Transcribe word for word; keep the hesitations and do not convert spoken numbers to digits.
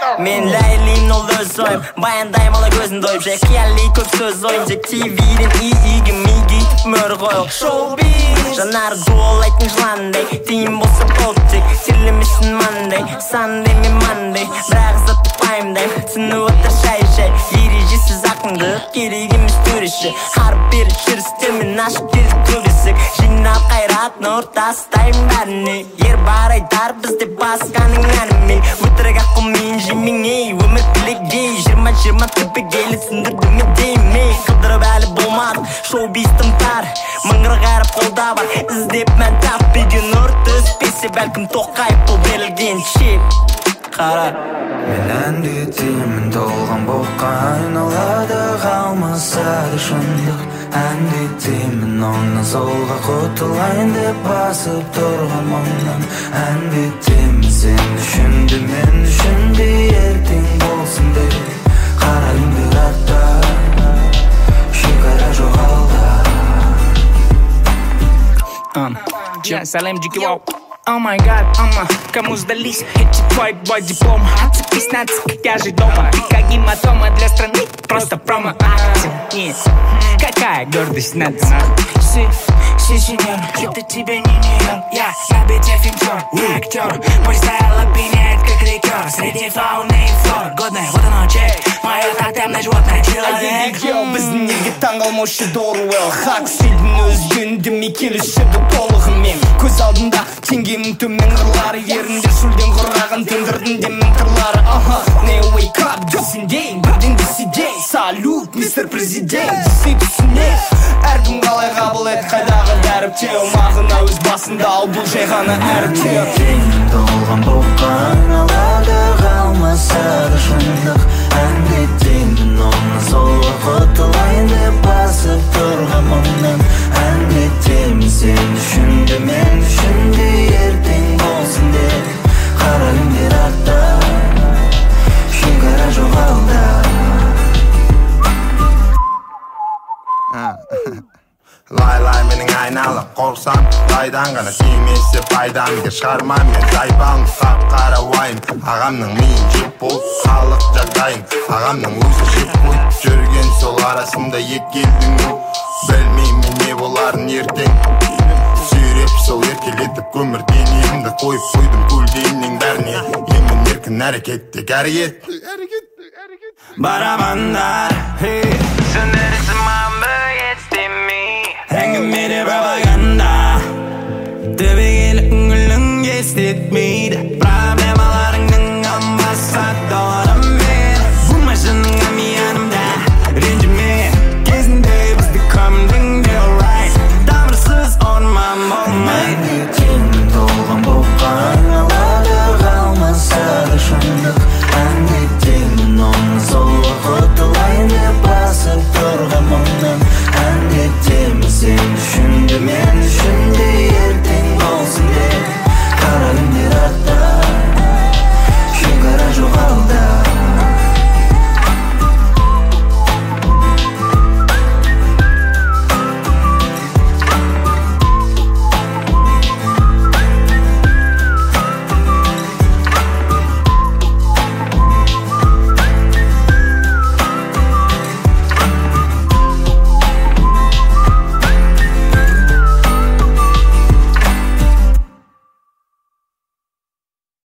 Men Leylim nol öz oyum Bayandayım ola gözün doyup Şey kiyalli köp söz oyunca T V'den iyi iyi migi mör koyuk Showbiz Janar gol aytın jlanday Tiyim bolsa bolcik Tirlimisin Monday Sunday mi Monday Бірақ zatıpayımday Tını otur şey şey Yericisiz aklındı Gerigimiz türüşü Harp bir çürüstümün aşk bir türüsük Jinap kayratın ortasındayım beni Yer baraytar bizde baskanın anmin Vıtırık akım injimin ey Ömür klik gey Жирма жирма тіпі келі сіндірді ме деймей Қыдырып әлі болмады Шоу-бистім тар Мыңғыр ғарып қолда бар Іздеп мән таппеген нұр түспесе Бәлкім тоқайып бұл берілген шеп Қара Мен әндетемін толған боққа айналады қалмасады шындық Әндетемін оңнан солға құтылайын деп басып тұрған мұңнан Әндетемін сен үшінді мен үшінді ертең болсын деп Қарайым бұйрақта шекара жоқ алда Салем Джики Вау Oh my god, ама, кому сдались эти твой бой диплом? Отцепись на как я же дома И как гематома для страны, просто промо-акция Нет, какая гордость над Си, си, сеньор, это тебе не Нью-Йорк Я на бите финтер, не актер Мой стайл опьяняет как ликер Среди фауны и флор Годное, вот оно, чек Мое тотемное животное человек Біздің неге таңғалмаушы Доруэлл Хак сүйдің өзгенді ме келішігі толығымен Көз алдында теңгенің төмен қырлары Ерінде шөлден құраған тындырдың демен қырлары Аха, не wake up десіндей Бірден десідей Салют, мистер президент Десе түсіне Әркім қалай қабыл ет қайдағы дәріптеу Мағына өз басында ал бұл жай ғана әріптеу Әндетемін толған боққа айналады қалмасады шындық Әндетемін оны солға құтылайын деп басып тұрған мұңнан Әндетемін сен үшінді мен үшінді ертең болсын деп Қарайым бұйрақта шекара жоқ алда Лай-лай менің айналып қорсам Лайдан ғана тимесе пайдам Егер шығарма мен зайбам Қап-қара уайым Ағамның миын жеп болып халық жағдайын Ағамның өзі жеп қойып жүрген сол арасында екі елдің Білмеймін не боларын ертең Сүйреп сол еркелетіп өмір денемді қойып қойдым көлдейіннің бәріне Емен еркін әрекеттек әрекет Барабандар Сөндірісі мамбы естемей Әңгімеде пропаганда Төбегелі үңілің естетмей